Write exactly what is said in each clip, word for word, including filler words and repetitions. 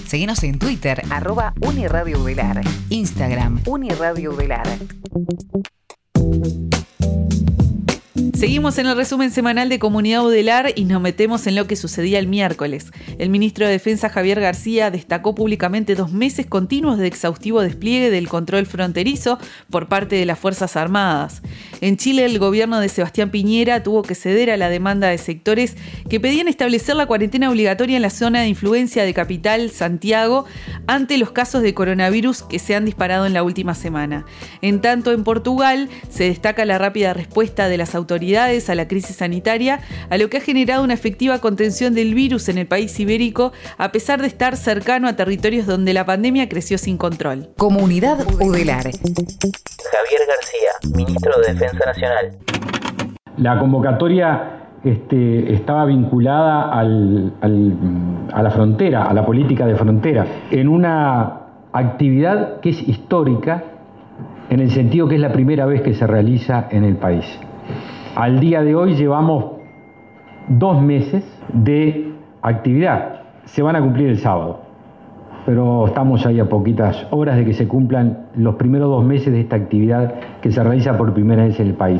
Seguinos en Twitter, arroba Uniradio Udelar. Instagram, Uniradio Udelar. Seguimos en el resumen semanal de Comunidad Udelar y nos metemos en lo que sucedía el miércoles. El ministro de Defensa, Javier García, destacó públicamente dos meses continuos de exhaustivo despliegue del control fronterizo por parte de las Fuerzas Armadas. En Chile, el gobierno de Sebastián Piñera tuvo que ceder a la demanda de sectores que pedían establecer la cuarentena obligatoria en la zona de influencia de Capital, Santiago, ante los casos de coronavirus que se han disparado en la última semana. En tanto, en Portugal se destaca la rápida respuesta de las autoridades a la crisis sanitaria, a lo que ha generado una efectiva contención del virus en el país ibérico, a pesar de estar cercano a territorios donde la pandemia creció sin control. Comunidad Udelar. Javier García, ministro de Defensa Nacional. La convocatoria este, estaba vinculada al, al, a la frontera, a la política de frontera, en una actividad que es histórica, en el sentido que es la primera vez que se realiza en el país. Al día de hoy llevamos dos meses de actividad. Se van a cumplir el sábado, pero estamos ahí a poquitas horas de que se cumplan los primeros dos meses de esta actividad que se realiza por primera vez en el país.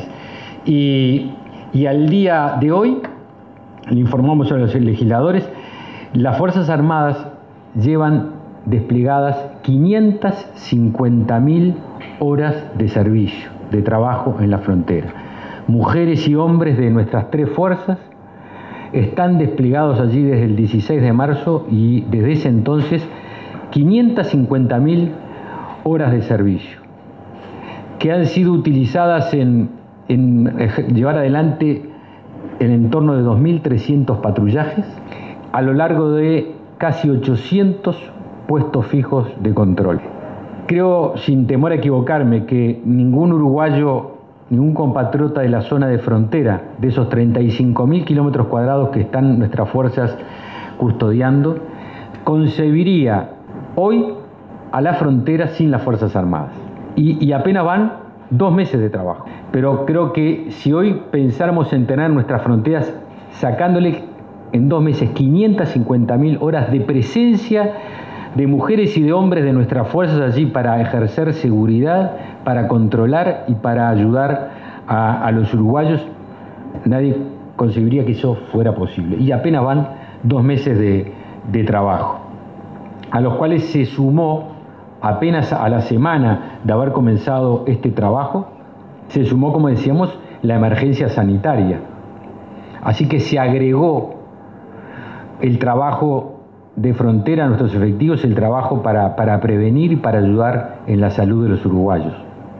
Y, y al día de hoy, le informamos a los legisladores, las Fuerzas Armadas llevan desplegadas quinientas cincuenta mil horas de servicio, de trabajo en la frontera. Mujeres y hombres de nuestras tres fuerzas están desplegados allí desde el dieciséis de marzo y desde ese entonces quinientas cincuenta mil horas de servicio que han sido utilizadas en, en llevar adelante en el entorno de dos mil trescientos patrullajes a lo largo de casi ochocientos puestos fijos de control. Creo, sin temor a equivocarme, que ningún uruguayo, ningún compatriota de la zona de frontera, de esos treinta y cinco mil kilómetros cuadrados que están nuestras fuerzas custodiando, concebiría hoy a la frontera sin las Fuerzas Armadas. Y, y apenas van dos meses de trabajo. Pero creo que si hoy pensáramos en tener nuestras fronteras sacándole en dos meses quinientas cincuenta mil horas de presencia de mujeres y de hombres de nuestras fuerzas allí para ejercer seguridad, para controlar y para ayudar a, a los uruguayos, nadie concebiría que eso fuera posible. Y apenas van dos meses de, de trabajo, a los cuales se sumó, apenas a la semana de haber comenzado este trabajo, se sumó, como decíamos, la emergencia sanitaria. Así que se agregó el trabajo de frontera a nuestros efectivos, el trabajo para, para prevenir y para ayudar en la salud de los uruguayos.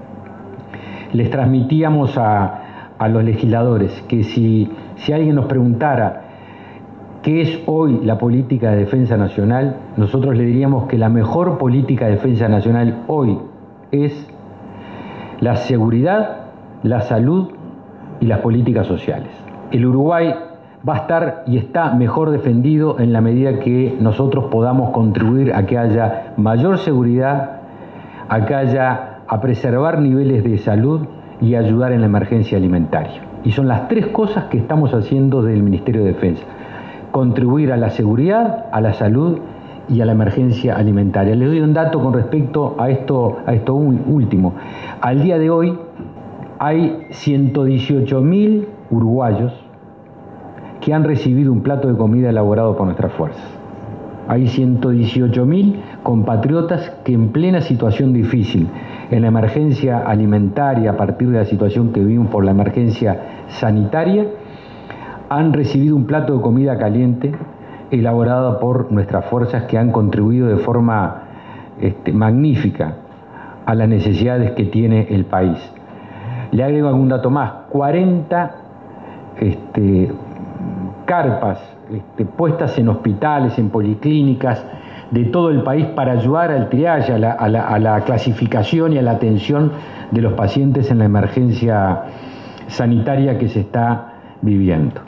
Les transmitíamos a, a los legisladores que si, si alguien nos preguntara qué es hoy la política de defensa nacional, nosotros le diríamos que la mejor política de defensa nacional hoy es la seguridad, la salud y las políticas sociales. El Uruguay va a estar y está mejor defendido en la medida que nosotros podamos contribuir a que haya mayor seguridad, a que haya a preservar niveles de salud y ayudar en la emergencia alimentaria. Y son las tres cosas que estamos haciendo desde el Ministerio de Defensa: contribuir a la seguridad, a la salud y a la emergencia alimentaria. Les doy un dato con respecto a esto, a esto último. Al día de hoy hay ciento dieciocho mil uruguayos que han recibido un plato de comida elaborado por nuestras fuerzas. Hay ciento dieciocho mil compatriotas que en plena situación difícil, en la emergencia alimentaria, a partir de la situación que vivimos por la emergencia sanitaria, han recibido un plato de comida caliente elaborado por nuestras fuerzas, que han contribuido de forma este, magnífica a las necesidades que tiene el país. Le agrego algún dato más: cuarenta este, carpas este, puestas en hospitales, en policlínicas de todo el país para ayudar al triaje, a la, a, la, a la clasificación y a la atención de los pacientes en la emergencia sanitaria que se está viviendo.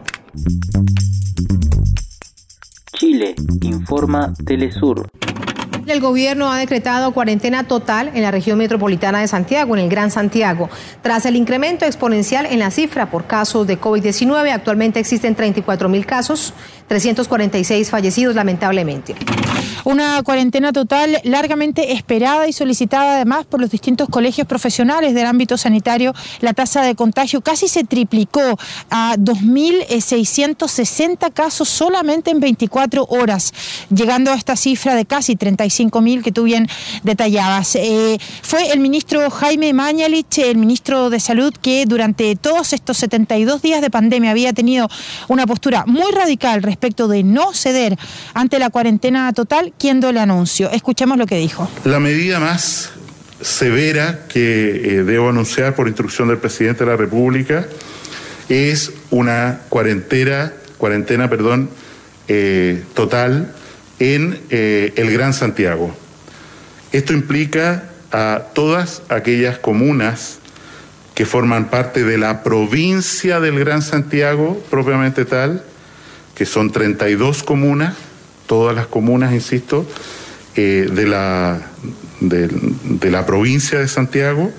Chile, informa Telesur. El gobierno ha decretado cuarentena total en la región metropolitana de Santiago, en el Gran Santiago. Tras el incremento exponencial en la cifra por casos de COVID diecinueve, actualmente existen treinta y cuatro mil casos, trescientos cuarenta y seis fallecidos lamentablemente. Una cuarentena total largamente esperada y solicitada además por los distintos colegios profesionales del ámbito sanitario. La tasa de contagio casi se triplicó a dos mil seiscientos sesenta casos solamente en veinticuatro horas, llegando a esta cifra de casi treinta y cinco mil que tú bien detallabas. Eh, fue el ministro Jaime Mañalich, el ministro de Salud, que durante todos estos setenta y dos días de pandemia había tenido una postura muy radical respecto de no ceder ante la cuarentena total, quien dio el anuncio. Escuchemos lo que dijo. La medida más severa que eh, debo anunciar por instrucción del presidente de la República es una cuarentena, cuarentena, perdón, eh, total en eh, el Gran Santiago. Esto implica a todas aquellas comunas que forman parte de la provincia del Gran Santiago, propiamente tal, que son treinta y dos comunas, todas las comunas, insisto, eh, de, la, de, de la provincia de Santiago,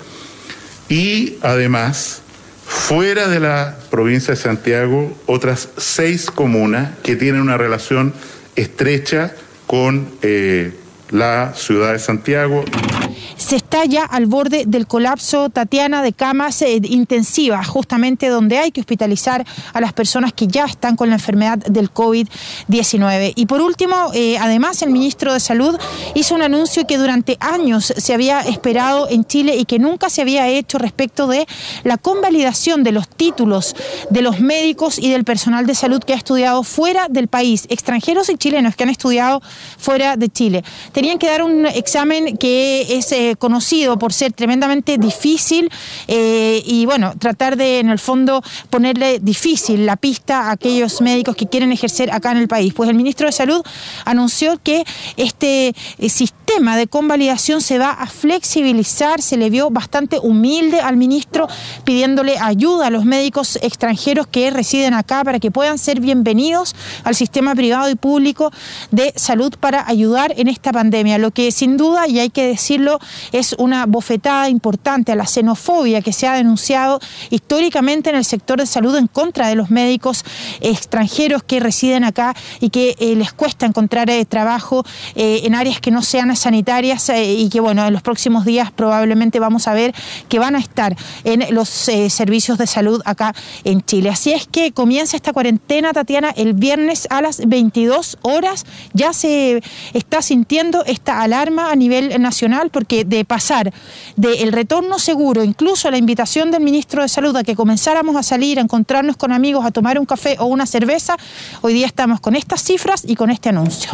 y además, fuera de la provincia de Santiago, otras seis comunas que tienen una relación estrecha con eh, la ciudad de Santiago. Se está ya al borde del colapso, Tatiana, de camas eh, intensivas, justamente donde hay que hospitalizar a las personas que ya están con la enfermedad del COVID diecinueve. Y por último, eh, además, el ministro de Salud hizo un anuncio que durante años se había esperado en Chile y que nunca se había hecho respecto de la convalidación de los títulos de los médicos y del personal de salud que ha estudiado fuera del país, extranjeros y chilenos que han estudiado fuera de Chile. Tenían que dar un examen que es eh, conocido por ser tremendamente difícil eh, y bueno, tratar de en el fondo ponerle difícil la pista a aquellos médicos que quieren ejercer acá en el país. Pues el ministro de Salud anunció que este eh, sistema de convalidación se va a flexibilizar. Se le vio bastante humilde al ministro, pidiéndole ayuda a los médicos extranjeros que residen acá para que puedan ser bienvenidos al sistema privado y público de salud para ayudar en esta pandemia, lo que sin duda, y hay que decirlo, es una bofetada importante a la xenofobia que se ha denunciado históricamente en el sector de salud en contra de los médicos extranjeros que residen acá y que eh, les cuesta encontrar eh, trabajo eh, en áreas que no sean sanitarias eh, y que bueno, en los próximos días probablemente vamos a ver que van a estar en los eh, servicios de salud acá en Chile. Así es que comienza esta cuarentena, Tatiana, el viernes a las veintidós horas. Ya se está sintiendo esta alarma a nivel nacional, porque de pasar del retorno seguro, incluso a la invitación del ministro de Salud a que comenzáramos a salir, a encontrarnos con amigos, a tomar un café o una cerveza, hoy día estamos con estas cifras y con este anuncio.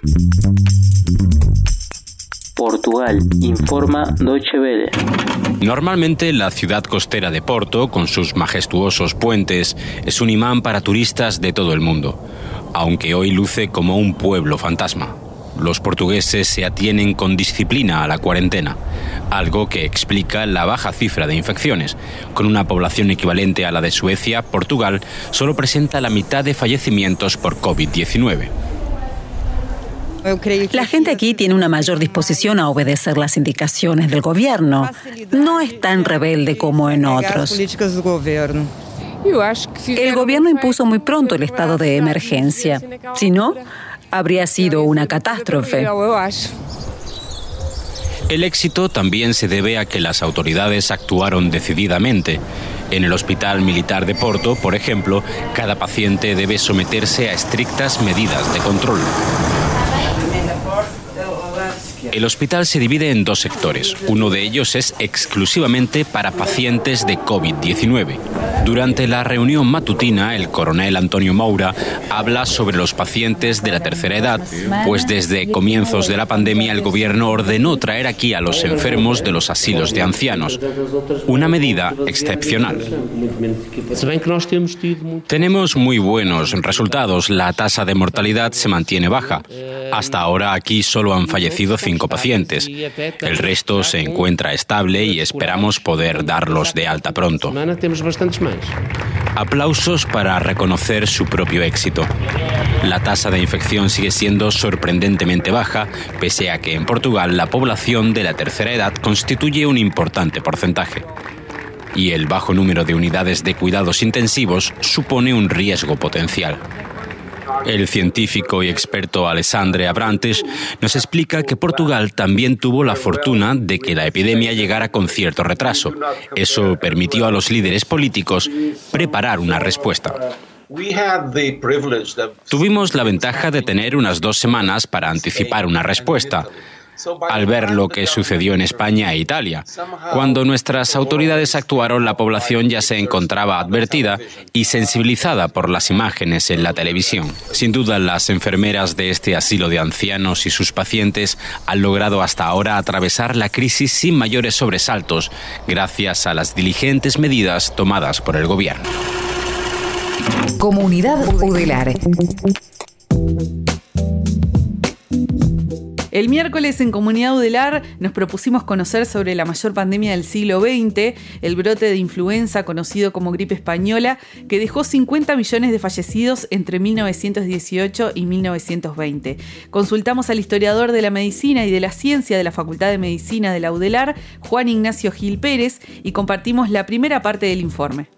Portugal, informa Deutsche Welle. Normalmente la ciudad costera de Porto, con sus majestuosos puentes, es un imán para turistas de todo el mundo, aunque hoy luce como un pueblo fantasma. Los portugueses se atienen con disciplina a la cuarentena, algo que explica la baja cifra de infecciones. Con una población equivalente a la de Suecia, Portugal solo presenta la mitad de fallecimientos por COVID diecinueve. La gente aquí tiene una mayor disposición a obedecer las indicaciones del gobierno. No es tan rebelde como en otros. El gobierno impuso muy pronto el estado de emergencia. Si no, habría sido una catástrofe. El éxito también se debe a que las autoridades actuaron decididamente. En el Hospital Militar de Porto, por ejemplo, cada paciente debe someterse a estrictas medidas de control. El hospital se divide en dos sectores. Uno de ellos es exclusivamente para pacientes de COVID diecinueve. Durante la reunión matutina, el coronel Antonio Moura habla sobre los pacientes de la tercera edad, pues desde comienzos de la pandemia el gobierno ordenó traer aquí a los enfermos de los asilos de ancianos. Una medida excepcional. Tenemos muy buenos resultados. La tasa de mortalidad se mantiene baja. Hasta ahora aquí solo han fallecido cinco pacientes. El resto se encuentra estable y esperamos poder darlos de alta pronto. Aplausos para reconocer su propio éxito. La tasa de infección sigue siendo sorprendentemente baja, pese a que en Portugal la población de la tercera edad constituye un importante porcentaje. Y el bajo número de unidades de cuidados intensivos supone un riesgo potencial. El científico y experto Alexandre Abrantes nos explica que Portugal también tuvo la fortuna de que la epidemia llegara con cierto retraso. Eso permitió a los líderes políticos preparar una respuesta. Tuvimos la ventaja de tener unas dos semanas para anticipar una respuesta, al ver lo que sucedió en España e Italia. Cuando nuestras autoridades actuaron, la población ya se encontraba advertida y sensibilizada por las imágenes en la televisión. Sin duda, las enfermeras de este asilo de ancianos y sus pacientes han logrado hasta ahora atravesar la crisis sin mayores sobresaltos, gracias a las diligentes medidas tomadas por el gobierno. Comunidad Udelar. El miércoles en Comunidad Udelar nos propusimos conocer sobre la mayor pandemia del siglo veinte, el brote de influenza conocido como gripe española, que dejó cincuenta millones de fallecidos entre mil novecientos dieciocho y mil novecientos veinte. Consultamos al historiador de la medicina y de la ciencia de la Facultad de Medicina de la Udelar, Juan Ignacio Gil Pérez, y compartimos la primera parte del informe.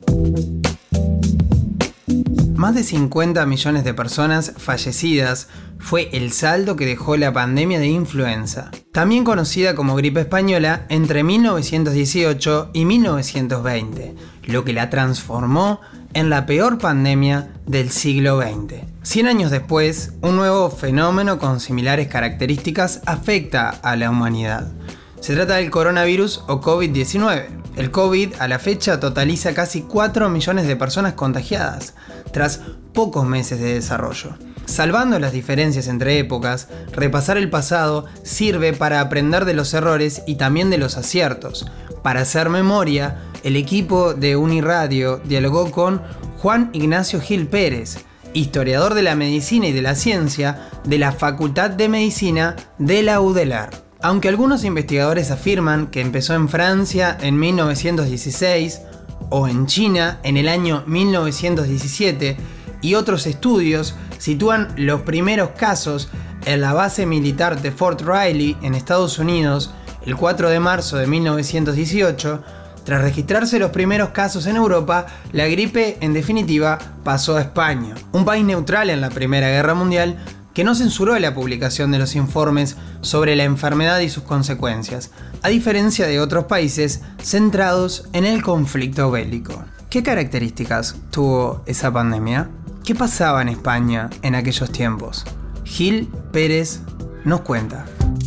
Más de cincuenta millones de personas fallecidas fue el saldo que dejó la pandemia de influenza, también conocida como gripe española, entre mil novecientos dieciocho y mil novecientos veinte, lo que la transformó en la peor pandemia del siglo veinte. Cien años después, un nuevo fenómeno con similares características afecta a la humanidad. Se trata del coronavirus o COVID diecinueve. El COVID a la fecha totaliza casi cuatro millones de personas contagiadas, tras pocos meses de desarrollo. Salvando las diferencias entre épocas, repasar el pasado sirve para aprender de los errores y también de los aciertos. Para hacer memoria, el equipo de Uniradio dialogó con Juan Ignacio Gil Pérez, historiador de la medicina y de la ciencia de la Facultad de Medicina de la Udelar. Aunque algunos investigadores afirman que empezó en Francia en mil novecientos dieciséis o en China en el año mil novecientos diecisiete, y otros estudios sitúan los primeros casos en la base militar de Fort Riley en Estados Unidos el cuatro de marzo de mil novecientos dieciocho, tras registrarse los primeros casos en Europa, la gripe en definitiva pasó a España, un país neutral en la Primera Guerra Mundial, que no censuró la publicación de los informes sobre la enfermedad y sus consecuencias, a diferencia de otros países centrados en el conflicto bélico. ¿Qué características tuvo esa pandemia? ¿Qué pasaba en España en aquellos tiempos? Gil Pérez nos cuenta.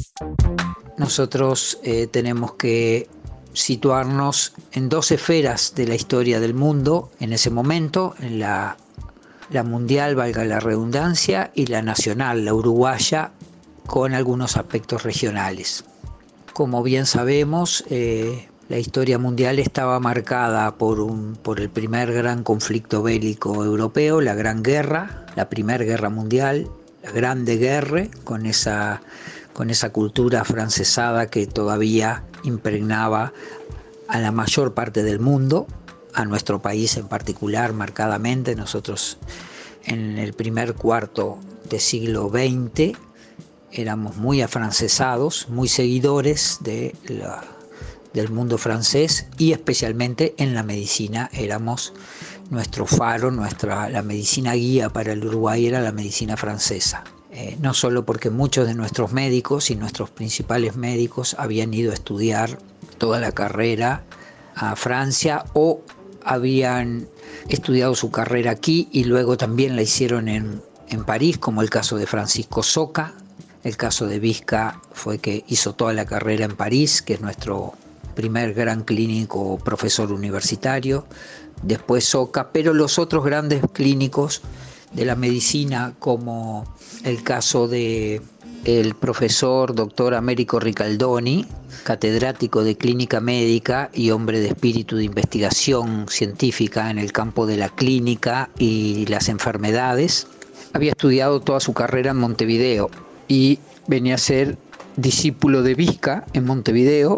Nosotros eh, tenemos que situarnos en dos esferas de la historia del mundo en ese momento, en la la mundial, valga la redundancia, y la nacional, la uruguaya, con algunos aspectos regionales. Como bien sabemos, eh, la historia mundial estaba marcada por, un, por el primer gran conflicto bélico europeo, la Gran Guerra, la Primera Guerra Mundial, la Grande Guerre, con esa, con esa cultura afrancesada que todavía impregnaba a la mayor parte del mundo, a nuestro país en particular, marcadamente. Nosotros en el primer cuarto de siglo veinte éramos muy afrancesados, muy seguidores de la, del mundo francés, y especialmente en la medicina éramos nuestro faro, nuestra, la medicina guía para el Uruguay era la medicina francesa. Eh, no solo porque muchos de nuestros médicos y nuestros principales médicos habían ido a estudiar toda la carrera a Francia o habían estudiado su carrera aquí y luego también la hicieron en, en París, como el caso de Francisco Soca. El caso de Vizca fue que hizo toda la carrera en París, que es nuestro primer gran clínico profesor universitario. Después Soca, pero los otros grandes clínicos de la medicina, como el caso de el profesor doctor Américo Ricaldoni, catedrático de clínica médica y hombre de espíritu de investigación científica en el campo de la clínica y las enfermedades. Había estudiado toda su carrera en Montevideo y venía a ser discípulo de Vizca en Montevideo,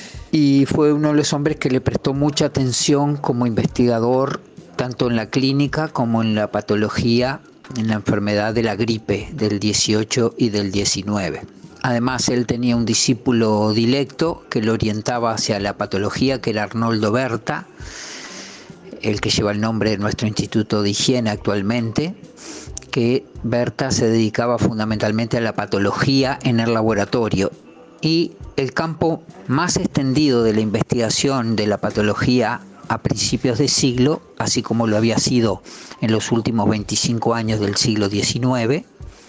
y fue uno de los hombres que le prestó mucha atención como investigador tanto en la clínica como en la patología, en la enfermedad de la gripe del dieciocho y del diecinueve. Además, él tenía un discípulo dilecto que lo orientaba hacia la patología, que era Arnoldo Berta, el que lleva el nombre de nuestro Instituto de Higiene actualmente, que que Berta se dedicaba fundamentalmente a la patología en el laboratorio, y el campo más extendido de la investigación de la patología a principios de siglo, así como lo había sido en los últimos veinticinco años del siglo diecinueve,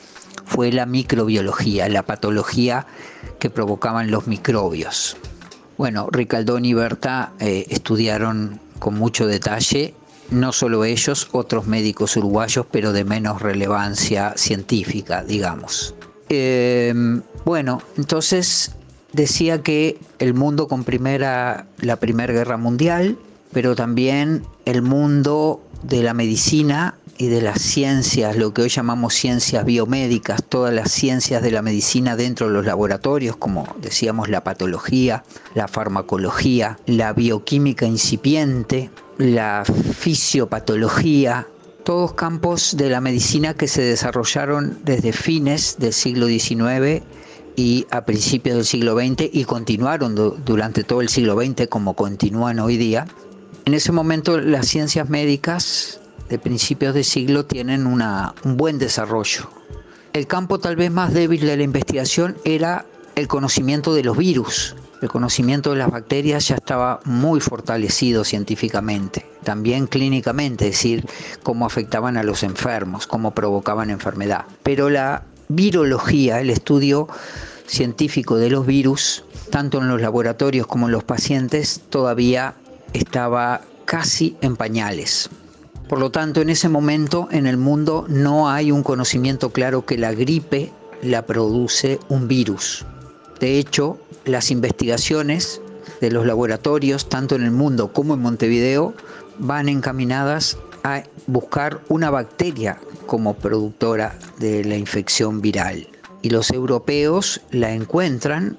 fue la microbiología, la patología que provocaban los microbios. Bueno, Ricaldoni y Berta eh, estudiaron con mucho detalle, no solo ellos, otros médicos uruguayos, pero de menos relevancia científica, digamos. Eh, bueno, entonces decía que el mundo con primera, la Primera Guerra Mundial, pero también el mundo de la medicina y de las ciencias, lo que hoy llamamos ciencias biomédicas, todas las ciencias de la medicina dentro de los laboratorios, como decíamos la patología, la farmacología, la bioquímica incipiente, la fisiopatología, todos campos de la medicina que se desarrollaron desde fines del siglo diecinueve y a principios del siglo veinte y continuaron du- durante todo el siglo veinte como continúan hoy día. En ese momento las ciencias médicas de principios de siglo tienen una, un buen desarrollo. El campo tal vez más débil de la investigación era el conocimiento de los virus. El conocimiento de las bacterias ya estaba muy fortalecido científicamente, también clínicamente, es decir, cómo afectaban a los enfermos, cómo provocaban enfermedad. Pero la virología, el estudio científico de los virus, tanto en los laboratorios como en los pacientes, todavía estaba casi en pañales. Por lo tanto, en ese momento en el mundo no hay un conocimiento claro que la gripe la produce un virus. De hecho, las investigaciones de los laboratorios, tanto en el mundo como en Montevideo, van encaminadas a buscar una bacteria como productora de la infección viral. Y los europeos la encuentran,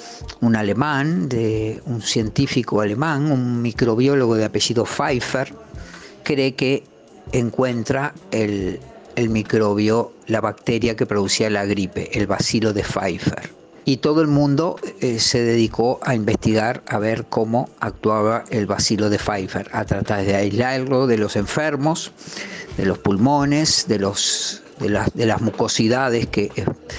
un alemán, de un científico alemán, un microbiólogo de apellido Pfeiffer, cree que encuentra el, el microbio, la bacteria que producía la gripe, el bacilo de Pfeiffer. Y todo el mundo eh, se dedicó a investigar, a ver cómo actuaba el bacilo de Pfeiffer, a tratar de aislarlo de los enfermos, de los pulmones, de, los, de, las, de las mucosidades que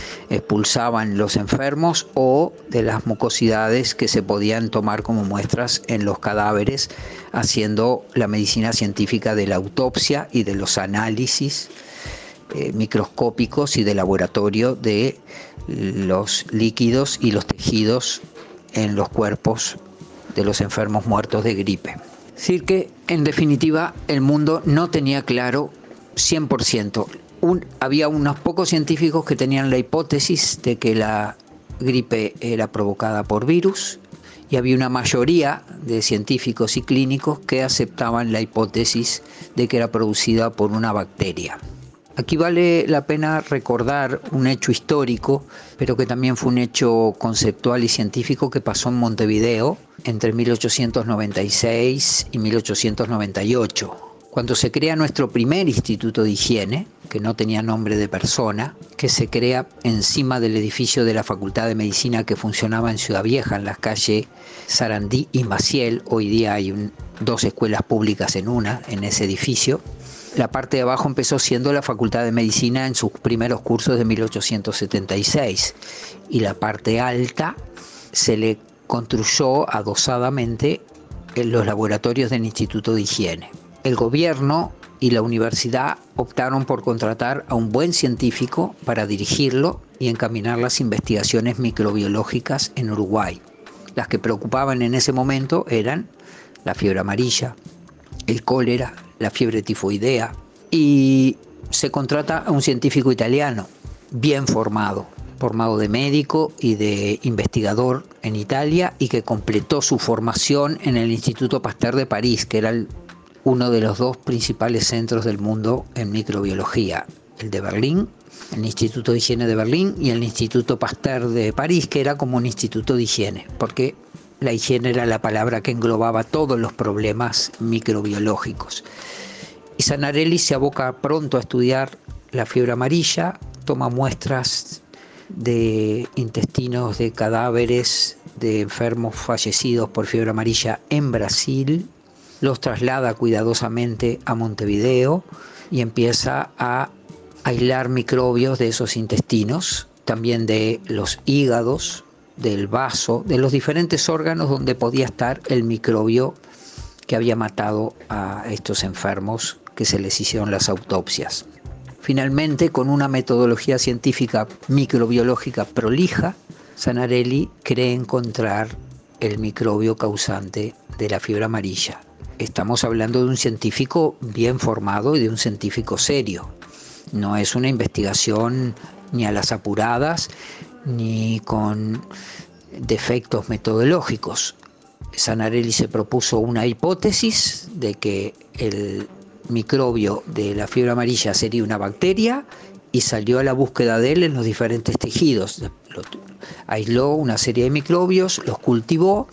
expulsaban los enfermos o de las mucosidades que se podían tomar como muestras en los cadáveres, haciendo la medicina científica de la autopsia y de los análisis eh, microscópicos y de laboratorio de los líquidos y los tejidos en los cuerpos de los enfermos muertos de gripe. Es decir que, en definitiva, el mundo no tenía claro cien por ciento. Un, había unos pocos científicos que tenían la hipótesis de que la gripe era provocada por virus, y había una mayoría de científicos y clínicos que aceptaban la hipótesis de que era producida por una bacteria. Aquí vale la pena recordar un hecho histórico, pero que también fue un hecho conceptual y científico que pasó en Montevideo entre mil ochocientos noventa y seis y mil ochocientos noventa y ocho. Cuando se crea nuestro primer instituto de higiene, que no tenía nombre de persona, que se crea encima del edificio de la Facultad de Medicina que funcionaba en Ciudad Vieja, en las calles Sarandí y Maciel. Hoy día hay un, dos escuelas públicas en una, en ese edificio. La parte de abajo empezó siendo la Facultad de Medicina en sus primeros cursos de mil ochocientos setenta y seis, y la parte alta se le construyó adosadamente en los laboratorios del Instituto de Higiene. El gobierno y la universidad optaron por contratar a un buen científico para dirigirlo y encaminar las investigaciones microbiológicas en Uruguay. Las que preocupaban en ese momento eran la fiebre amarilla, el cólera, la fiebre tifoidea, y se contrata a un científico italiano bien formado, formado de médico y de investigador en Italia, y que completó su formación en el Instituto Pasteur de París, que era el, uno de los dos principales centros del mundo en microbiología, el de Berlín, el Instituto de Higiene de Berlín, y el Instituto Pasteur de París, que era como un instituto de higiene, porque la higiene era la palabra que englobaba todos los problemas microbiológicos. Y Sanarelli se aboca pronto a estudiar la fiebre amarilla, toma muestras de intestinos de cadáveres de enfermos fallecidos por fiebre amarilla en Brasil, los traslada cuidadosamente a Montevideo y empieza a aislar microbios de esos intestinos, también de los hígados, del vaso, de los diferentes órganos donde podía estar el microbio que había matado a estos enfermos que se les hicieron las autopsias. Finalmente, con una metodología científica microbiológica prolija, Sanarelli cree encontrar el microbio causante de la fiebre amarilla. Estamos hablando de un científico bien formado y de un científico serio. No es una investigación ni a las apuradas ni con defectos metodológicos. Sanarelli se propuso una hipótesis de que el microbio de la fiebre amarilla sería una bacteria y salió a la búsqueda de él en los diferentes tejidos. Aisló una serie de microbios, los cultivó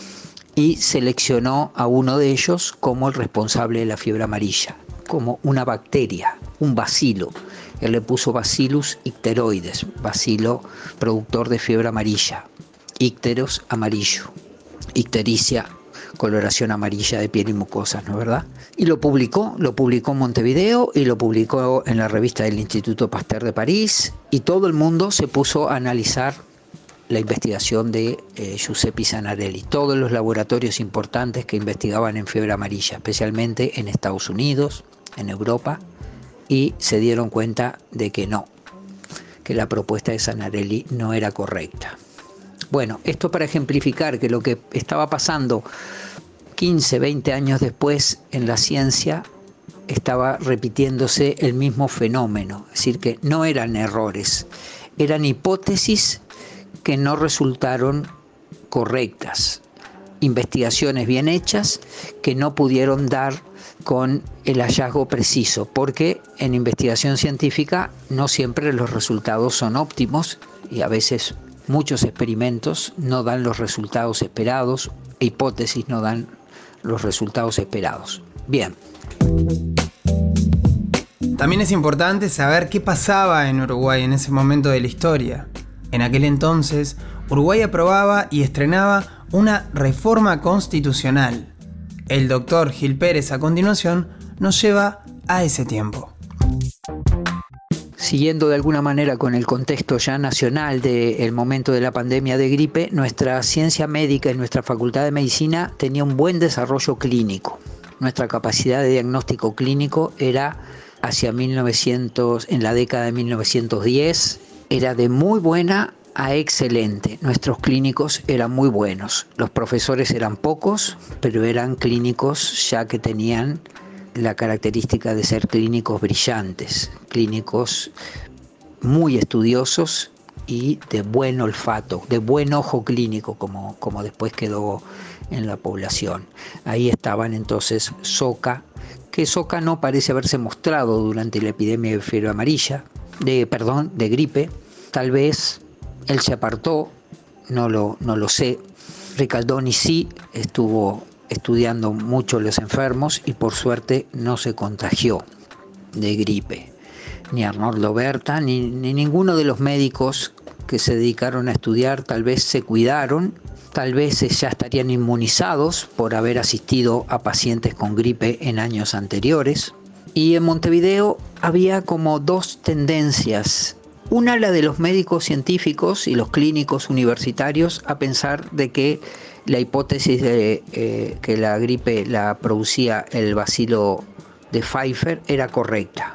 y seleccionó a uno de ellos como el responsable de la fiebre amarilla, como una bacteria, un bacilo. Él le puso Bacillus icteroides, bacilo productor de fiebre amarilla, icteros amarillo, ictericia, coloración amarilla de piel y mucosas, ¿no es verdad? Y lo publicó, lo publicó en Montevideo y lo publicó en la revista del Instituto Pasteur de París, y todo el mundo se puso a analizar la investigación de eh, Giuseppe Sanarelli, todos los laboratorios importantes que investigaban en fiebre amarilla, especialmente en Estados Unidos, en Europa, y se dieron cuenta de que no, que la propuesta de Sanarelli no era correcta. Bueno, esto para ejemplificar que lo que estaba pasando quince, veinte años después en la ciencia estaba repitiéndose el mismo fenómeno, es decir, que no eran errores, eran hipótesis que no resultaron correctas, investigaciones bien hechas que no pudieron dar con el hallazgo preciso, porque en investigación científica no siempre los resultados son óptimos y a veces muchos experimentos no dan los resultados esperados, hipótesis no dan los resultados esperados. Bien. También es importante saber qué pasaba en Uruguay en ese momento de la historia. En aquel entonces, Uruguay aprobaba y estrenaba una reforma constitucional. El doctor Gil Pérez, a continuación, nos lleva a ese tiempo. Siguiendo de alguna manera con el contexto ya nacional del momento de la pandemia de gripe, nuestra ciencia médica y nuestra facultad de medicina tenía un buen desarrollo clínico. Nuestra capacidad de diagnóstico clínico era hacia mil novecientos, en la década de mil novecientos diez, era de muy buena a excelente. Nuestros clínicos eran muy buenos. Los profesores eran pocos, pero eran clínicos ya que tenían la característica de ser clínicos brillantes, clínicos muy estudiosos y de buen olfato, de buen ojo clínico, como, como después quedó en la población. Ahí estaban entonces Soca, que Soca no parece haberse mostrado durante la epidemia de fiebre amarilla, de, perdón, de gripe. Tal vez él se apartó, no lo, no lo sé. Ricaldoni sí estuvo estudiando mucho los enfermos y por suerte no se contagió de gripe. Ni Arnoldo Berta, ni, ni ninguno de los médicos que se dedicaron a estudiar tal vez se cuidaron, tal vez ya estarían inmunizados por haber asistido a pacientes con gripe en años anteriores. Y en Montevideo había como dos tendencias. Una, la de los médicos científicos y los clínicos universitarios a pensar de que la hipótesis de eh, que la gripe la producía el bacilo de Pfeiffer era correcta.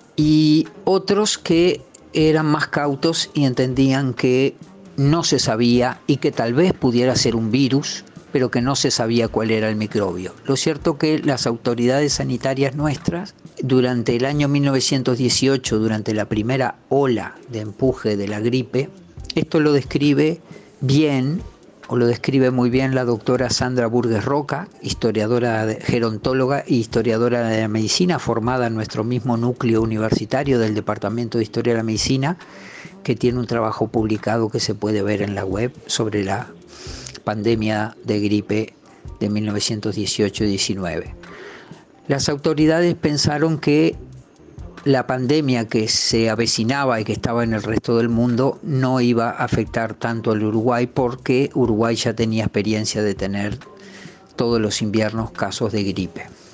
Y otros que eran más cautos y entendían que no se sabía y que tal vez pudiera ser un virus, pero que no se sabía cuál era el microbio. Lo cierto que las autoridades sanitarias nuestras, durante el año mil novecientos dieciocho, durante la primera ola de empuje de la gripe, esto lo describe bien, o lo describe muy bien la doctora Sandra Burgues Roca, historiadora, gerontóloga y historiadora de la medicina, formada en nuestro mismo núcleo universitario del Departamento de Historia de la Medicina, que tiene un trabajo publicado que se puede ver en la web sobre la pandemia de gripe de mil novecientos dieciocho diecinueve. Las autoridades pensaron que la pandemia que se avecinaba y que estaba en el resto del mundo no iba a afectar tanto al Uruguay porque Uruguay ya tenía experiencia de tener todos los inviernos casos de gripe.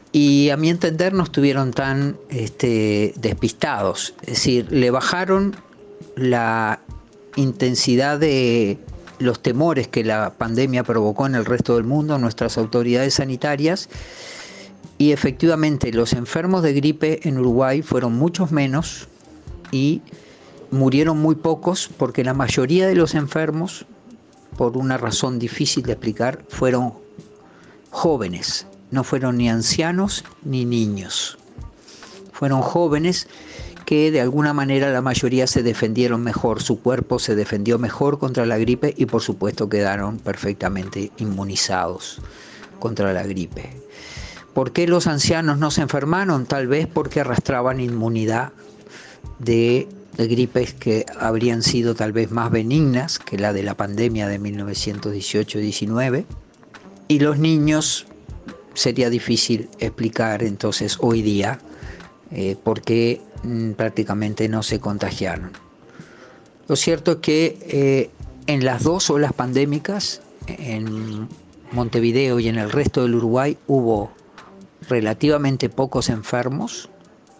y a mi entender no estuvieron tan este, despistados. Es decir, le bajaron la intensidad de los temores que la pandemia provocó en el resto del mundo, nuestras autoridades sanitarias, y efectivamente los enfermos de gripe en Uruguay fueron muchos menos y murieron muy pocos, porque la mayoría de los enfermos, por una razón difícil de explicar, fueron jóvenes, no fueron ni ancianos ni niños. Fueron jóvenes que de alguna manera la mayoría se defendieron mejor, su cuerpo se defendió mejor contra la gripe y por supuesto quedaron perfectamente inmunizados contra la gripe. ¿Por qué los ancianos no se enfermaron? Tal vez porque arrastraban inmunidad de, de gripes que habrían sido tal vez más benignas que la de la pandemia de mil novecientos dieciocho diecinueve. Y los niños sería difícil explicar entonces hoy día eh, por qué mm, prácticamente no se contagiaron. Lo cierto es que eh, en las dos olas pandémicas, en Montevideo y en el resto del Uruguay, hubo relativamente pocos enfermos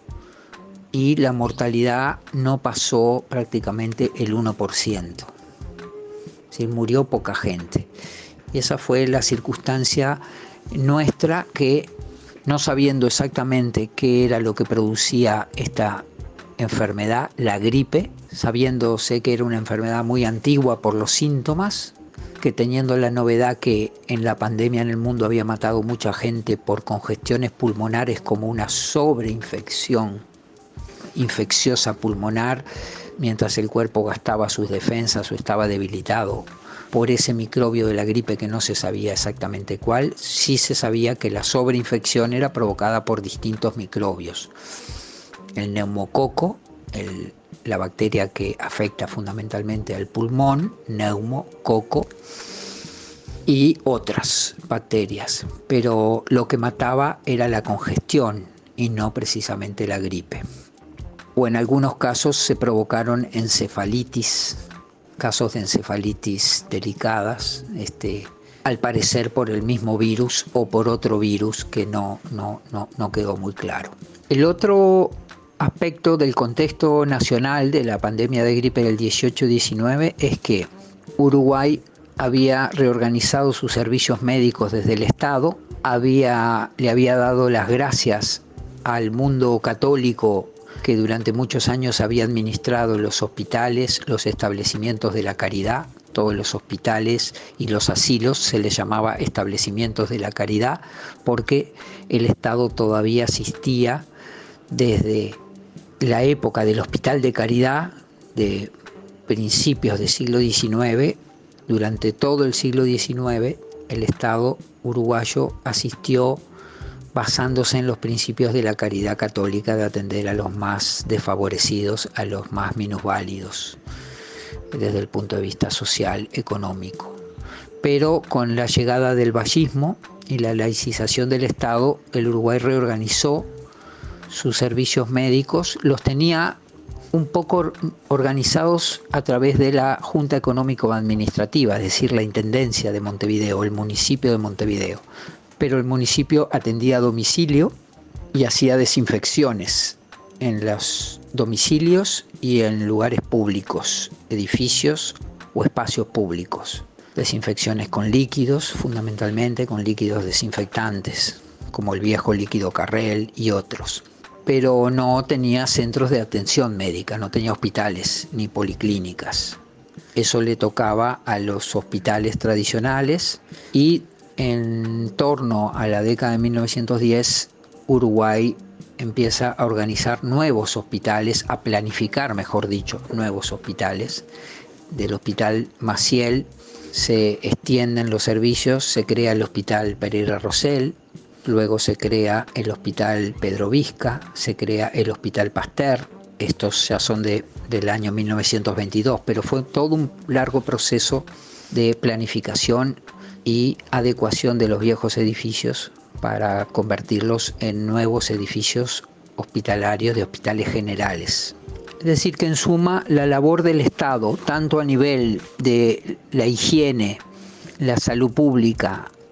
y la mortalidad no pasó prácticamente el uno por ciento. Es decir, murió poca gente. Y esa fue la circunstancia nuestra que, no sabiendo exactamente qué era lo que producía esta enfermedad, la gripe, sabiéndose que era una enfermedad muy antigua por los síntomas, que teniendo la novedad que en la pandemia en el mundo había matado mucha gente por congestiones pulmonares como una sobreinfección infecciosa pulmonar, mientras el cuerpo gastaba sus defensas o estaba debilitado por ese microbio de la gripe que no se sabía exactamente cuál. Sí se sabía que la sobreinfección era provocada por distintos microbios. El neumococo, el, la bacteria que afecta fundamentalmente al pulmón, neumococo, y otras bacterias, pero lo que mataba era la congestión y no precisamente la gripe. O en algunos casos se provocaron encefalitis, casos de encefalitis delicadas, este, al parecer por el mismo virus o por otro virus que no, no, no, no quedó muy claro. El otro aspecto del contexto nacional de la pandemia de gripe del dieciocho diecinueve es que Uruguay había reorganizado sus servicios médicos desde el Estado, había, le había dado las gracias al mundo católico que durante muchos años había administrado los hospitales, los establecimientos de la caridad. Todos los hospitales y los asilos se les llamaba establecimientos de la caridad porque el Estado todavía asistía desde la época del Hospital de Caridad de principios del siglo diecinueve. Durante todo el siglo diecinueve el Estado uruguayo asistió basándose en los principios de la caridad católica de atender a los más desfavorecidos, a los más minusválidos, desde el punto de vista social, económico. Pero con la llegada del vallismo y la laicización del Estado, el Uruguay reorganizó sus servicios médicos, los tenía un poco organizados a través de la Junta Económico-Administrativa, es decir, la Intendencia de Montevideo, el municipio de Montevideo. Pero el municipio atendía a domicilio y hacía desinfecciones en los domicilios y en lugares públicos, edificios o espacios públicos. Desinfecciones con líquidos, fundamentalmente con líquidos desinfectantes, como el viejo líquido Carrel y otros. Pero no tenía centros de atención médica, no tenía hospitales ni policlínicas. Eso le tocaba a los hospitales tradicionales y en torno a la década de mil novecientos diez, Uruguay empieza a organizar nuevos hospitales, a planificar, mejor dicho, nuevos hospitales. Del Hospital Maciel se extienden los servicios, se crea el Hospital Pereira Rosell, luego se crea el Hospital Pedro Vizca, se crea el Hospital Pasteur. Estos ya son de, del año mil novecientos veintidós, pero fue todo un largo proceso de planificación y adecuación de los viejos edificios para convertirlos en nuevos edificios hospitalarios de hospitales generales. Es decir, que en suma la labor del Estado, tanto a nivel de la higiene, la salud pública,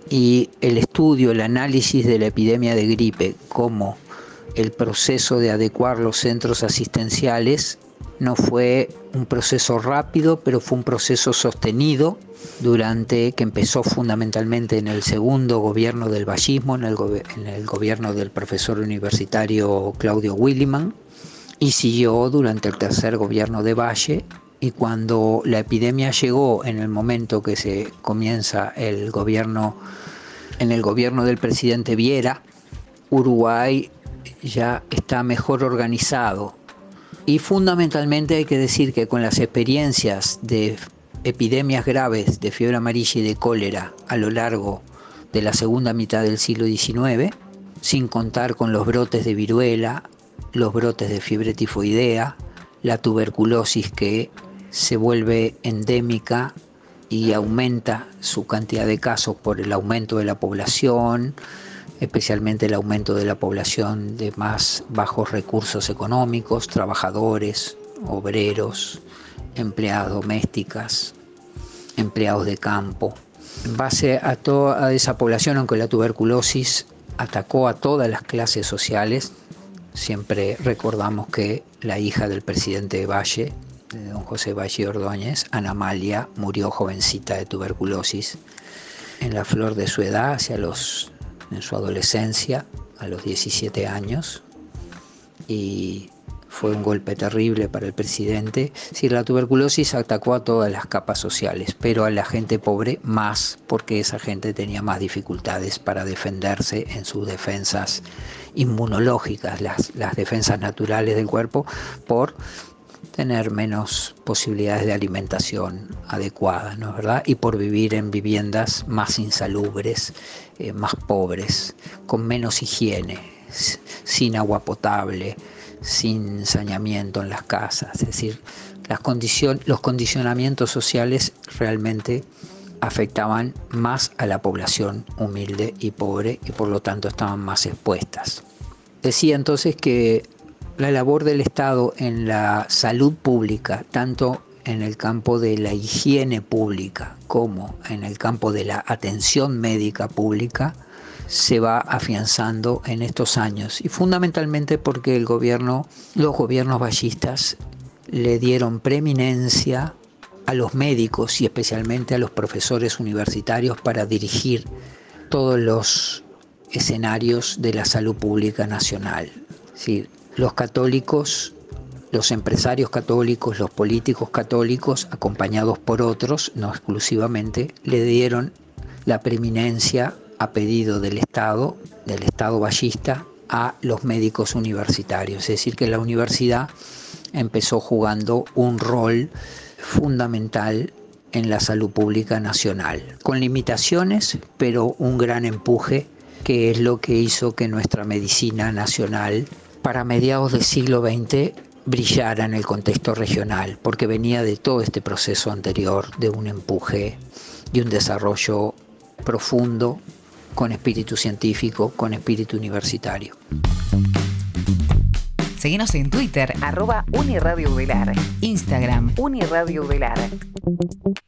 y el estudio, el análisis de la epidemia de gripe como el proceso de adecuar los centros asistenciales no fue un proceso rápido, pero fue un proceso sostenido durante que empezó fundamentalmente en el segundo gobierno del vallismo, en el, go- en el gobierno del profesor universitario Claudio Williman, y siguió durante el tercer gobierno de Valle. Y cuando la epidemia llegó en el momento que se comienza el gobierno, en el gobierno del presidente Viera, Uruguay ya está mejor organizado. Y fundamentalmente hay que decir que con las experiencias de epidemias graves de fiebre amarilla y de cólera a lo largo de la segunda mitad del siglo diecinueve, sin contar con los brotes de viruela, los brotes de fiebre tifoidea, la tuberculosis que se vuelve endémica y aumenta su cantidad de casos por el aumento de la población, especialmente el aumento de la población de más bajos recursos económicos, trabajadores, obreros, empleadas domésticas, empleados de campo. En base a toda esa población, aunque la tuberculosis atacó a todas las clases sociales, siempre recordamos que la hija del presidente Valle, de don José Valle Ordóñez, Ana Amalia, murió jovencita de tuberculosis en la flor de su edad, hacia los, en su adolescencia, a los diecisiete años, y fue un golpe terrible para el presidente. Sí, la tuberculosis atacó a todas las capas sociales, pero a la gente pobre más, porque esa gente tenía más dificultades para defenderse en sus defensas inmunológicas, las, las defensas naturales del cuerpo, por tener menos posibilidades de alimentación adecuada, ¿no es verdad? Y por vivir en viviendas más insalubres, eh, más pobres, con menos higiene, sin agua potable, sin saneamiento en las casas. Es decir, las condicion- los condicionamientos sociales realmente afectaban más a la población humilde y pobre, y por lo tanto estaban más expuestas. Decía entonces que la labor del Estado en la salud pública, tanto en el campo de la higiene pública como en el campo de la atención médica pública, se va afianzando en estos años, y fundamentalmente porque el gobierno, los gobiernos vallistas le dieron preeminencia a los médicos y especialmente a los profesores universitarios para dirigir todos los escenarios de la salud pública nacional. Sí, los católicos, los empresarios católicos, los políticos católicos, acompañados por otros, no exclusivamente, le dieron la preeminencia a pedido del Estado, del Estado vallista, a los médicos universitarios. Es decir, que la universidad empezó jugando un rol fundamental en la salud pública nacional, con limitaciones, pero un gran empuje, que es lo que hizo que nuestra medicina nacional, para mediados del siglo veinte, brillara en el contexto regional, porque venía de todo este proceso anterior, de un empuje y un desarrollo profundo, con espíritu científico, con espíritu universitario. Seguinos en Twitter, arroba Uniradio Udelar, Instagram, Uniradio Udelar.